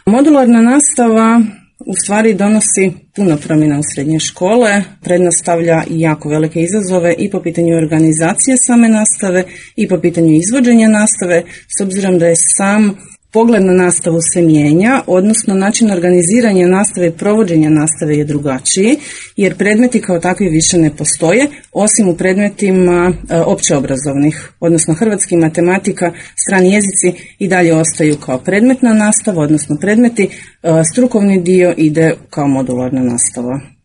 Modularna nastava u stvari donosi puno promjena u srednje škole, predstavlja i jako velike izazove i po pitanju organizacije same nastave i po pitanju izvođenja nastave, s obzirom da je sam pogled na nastavu se mijenja, odnosno način organiziranja nastave i provođenja nastave je drugačiji, jer predmeti kao takvi više ne postoje, osim u predmetima općeobrazovnih, odnosno hrvatski, matematika, strani jezici i dalje ostaju kao predmetna nastava, odnosno predmeti, strukovni dio ide kao modularna nastava.